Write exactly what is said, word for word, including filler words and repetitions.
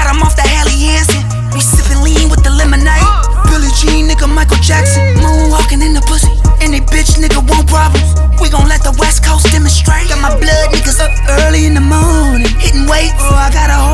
got him off the Haley Hansen. We sippin' lean with the lemonade. Billie Jean, nigga, Michael Jackson. Moonwalking in the pussy. Any bitch, nigga, want problems. We gon' let the West Coast demonstrate. Got my blood niggas up early in the morning, hitting weights. Oh, I got a